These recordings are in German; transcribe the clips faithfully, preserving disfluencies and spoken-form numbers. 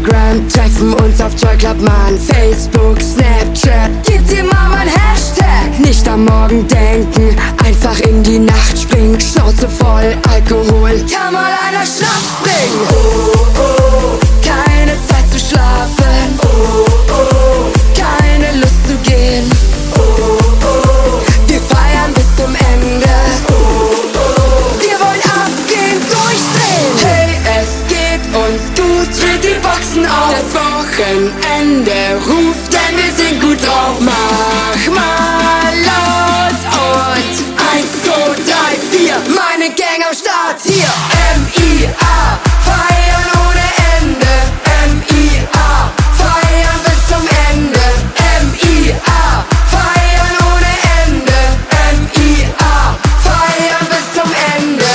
Instagram, treffen uns auf Joy Club, Mann. Facebook, Snapchat, gib dir Mama ein Hashtag. Nicht am Morgen denken, einfach in die Nacht springen. Schnauze voll, Alkohol, kann mal einer Schnaps bringen. Oh, oh, keine Zeit zu schlafen. Oh, oh, keine Lust zu gehen. Oh, oh, wir feiern bis zum Ende. Oh, oh, wir wollen abgehen, durchdrehen. Hey, es geht uns gut, dreht die Boxen auf. Das Wochenende ruft, denn wir sind gut drauf. Mach mal laut und eins, zwei, drei, vier. Meine Gang am Start hier. M I A, feiern ohne Ende. M I A, feiern bis zum Ende. M I A, feiern ohne Ende. M I A, feiern bis zum Ende.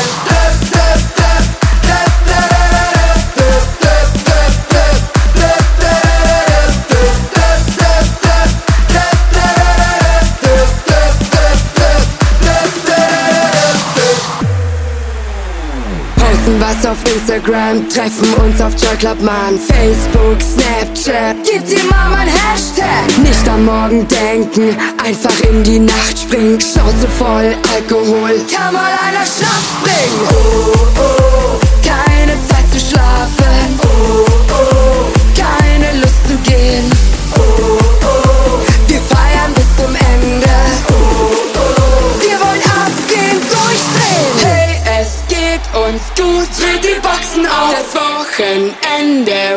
Posten was auf Instagram, treffen uns auf Joy Club, Mann. Facebook, Snapchat, gib dir Mama ein Hashtag. Nicht am Morgen denken, einfach in die Nacht springen. Schnauze voll, Alkohol, kann mal einer Schnaps bringen. Oh, oh, keine Zeit zu schlafen. Oh, oh, keine Lust zu gehen. Oh, oh, wir feiern bis zum Ende. Oh, oh, wir wollen abgehen, durchdrehen. Hey, es geht uns gut, dreht die Boxen auf. Das Wochenende